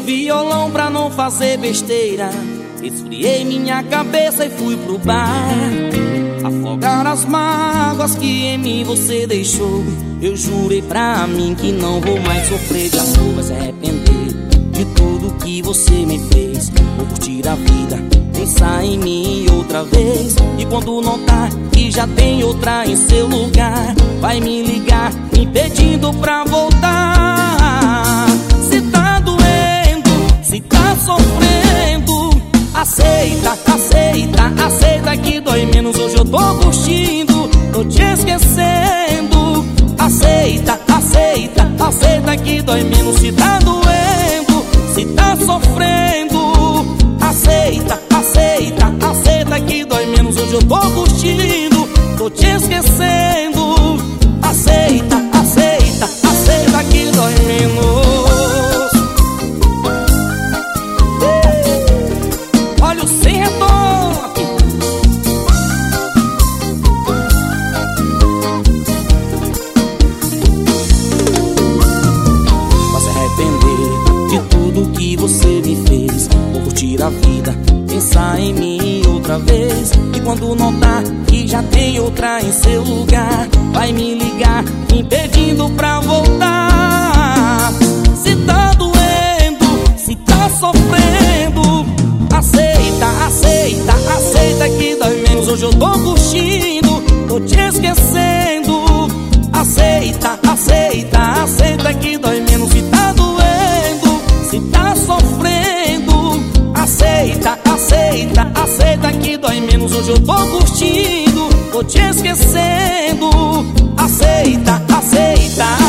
violão pra não fazer besteira. Esfriei minha cabeça e fui pro bar, afogar as mágoas que em mim você deixou. Eu jurei pra mim que não vou mais sofrer de amor. Vai se arrepender de tudo que você me fez. Vou curtir a vida, pensar em mim outra vez. E quando notar que já tem outra em seu lugar, vai me ligar me pedindo pra voltar. Se tá doendo, se tá sofrendo, aceita, aceita, aceita que dói menos. Hoje eu tô curtindo, tô te esquecendo. Aceita, aceita, aceita que dói menos. Se tá doendo, se tá sofrendo, aceita, aceita, aceita que dói menos. Hoje eu tô curtindo, tô te esquecendo. Aceita, aceita, aceita que dói menos. Olha o sem retorno aqui. Vai se arrepender de tudo que você me fez. Vou curtir a vida, pensar em mim outra vez. E quando notar que já tem outra em seu lugar, vai me ligar me pedindo pra voltar. Se tá doendo, se tá sofrendo, aceita, aceita, aceita que dói menos. Hoje eu tô curtindo, tô te esquecendo. Aceita, aceita, aceita que dói menos. Se tá doendo, se tá sofrendo, aceita, aceita, aceita que dói menos. Hoje eu tô curtindo, tô te esquecendo. Aceita, aceita,